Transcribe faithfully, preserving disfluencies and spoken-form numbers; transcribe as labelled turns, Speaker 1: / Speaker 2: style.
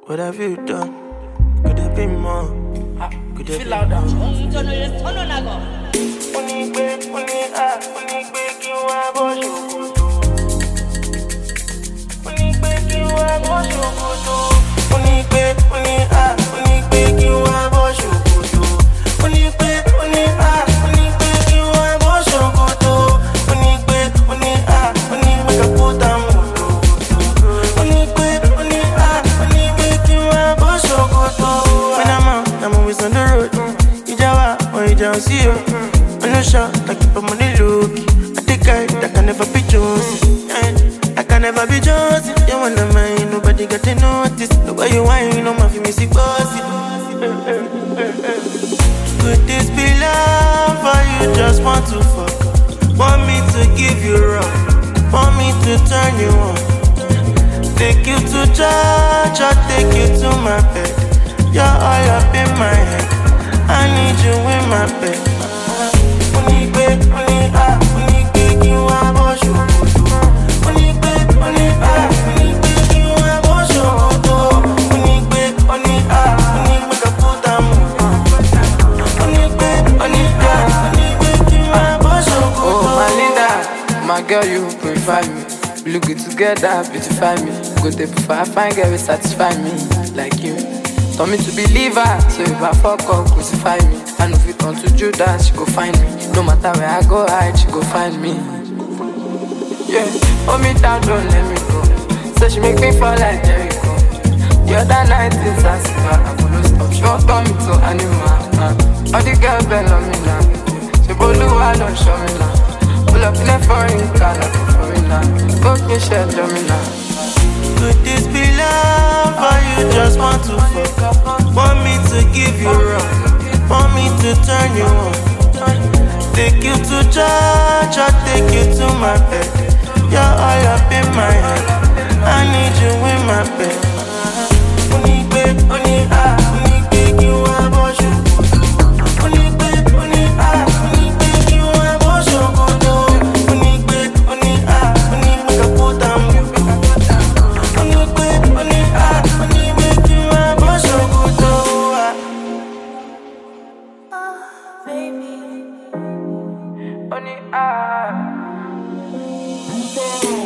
Speaker 1: What have you done? Could have been more. Could have
Speaker 2: Feel
Speaker 1: been
Speaker 2: louder.
Speaker 1: more.
Speaker 2: Turn on, turn on, nago.
Speaker 1: Onigbe, oni ah, onigbe kí wá bọ́ ṣòkòtò. Onigbe kí wá bọ́ ṣòkòtò. Onigbe, oni ah, onigbe kí wá bọ́ ṣòkòtò. Onigbe, oni ah, onigbe kí wá bọ́ ṣòkòtò. Onigbe, oni ah, onigbe kí put am moto. Onigbe, oni ah, onigbe kí wá bọ́ ṣòkòtò. When I'm out, I'm always on the road. Ijawa or Ija see you. I no shot, I keep on the look. I think I, I can never be chosen. I can never be chosen. You wanna mind, nobody got to notice. The way you whine, no my music bossy. Could this be love or you just want to fuck? Want me to give you rock? Want me to turn you on? Take you to church or take you to my bed? You're all up in my head. I need you in my bed. Onigbe, oni ah, onigbe kí wá bọ́ ṣòkòtò. Onigbe, oni ah, onigbe kí wá bọ́ ṣòkòtò. Onigbe, oni ah, onigbe kí put am moto. Onigbe, oni ah, onigbe kí wá bọ́ ṣòkòtò.
Speaker 3: Oh, my leader, my girl, you purify me. We look good together, beautify me. Go there before I find girl, will satisfy me like you. Told me to believe her, so if I fuck up, crucify me. I know if it come to Judas, she go find me. No matter where I go hide, she go find me. Yeah, hold me down, don't let me go. So she make me fall like Jericho. The other night in Zanzibar, I couldn't stop. She won't turn me to animal. Uh. All the girls bend on me now. She bolu, I don't show me now. Pull up in a foreign car like a foreigner. Book me, share, show me now.
Speaker 1: Could this be love or you just want to fuck? Want me to give you rock? Want me to turn you on? Take you to church or take you to my bed? You're all up in my head. I need you in my bed. Onigbe, oni ah, onigbe kí wá bọ́ ṣòkòtò. Onigbe, oni ah, onigbe kí wá bọ́ ṣòkòtò. Onigbe, oni ah, onigbe kí put am moto. Onigbe, oni ah, onigbe kí wá bọ́ ṣòkòtò.
Speaker 3: Only I.